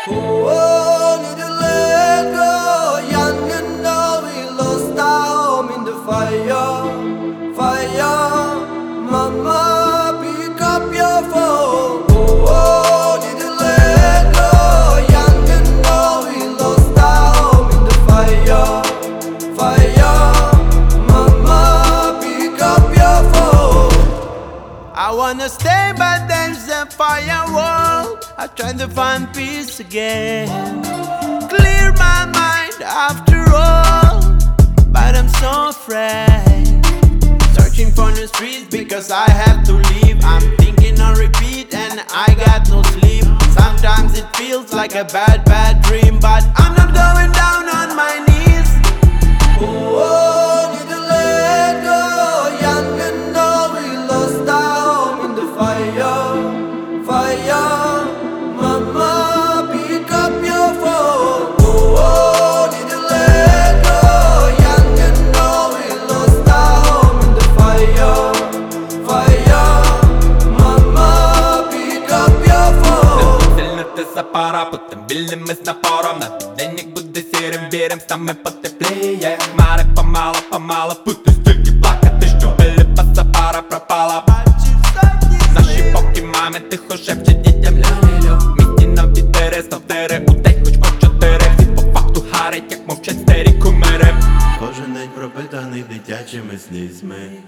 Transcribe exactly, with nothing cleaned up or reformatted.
Oh, need to let go. Young and now we lost our home in the fire, fire. Mama, pick up your phone. Oh, need to let go. Young and now we lost our home in the fire, fire. Mama, pick up your phone. I wanna stay, but there's a firewall. I try to find peace again, clear my mind after all, but I'm so afraid. Searching for the streets because I have to leave. I'm thinking on repeat and I got no sleep. Sometimes it feels like a bad, bad dream, but I'm not going down on my knees. Oh, need to let go. Young and old, we lost our home in the fire, fire. Mama, pick up your phone. Oh, need to let go. Young and old, we lost our home in the fire, fire. Mama, pick up your phone. Силната са пара, пътем билим с напора. На денник буде сирен вирем, стаме път е плея. Маре па-мала, па-мала, пъте стъки плакате, що били па са пара, пропала. Наши поки маме тихо шепче дітям ля-ля-ля. Міті нам підбере, ставтере, утей хоч по-чотири. Всі по факту харять, як мовчать старі кумири. Кожен день пропитаний дитячими слізьми.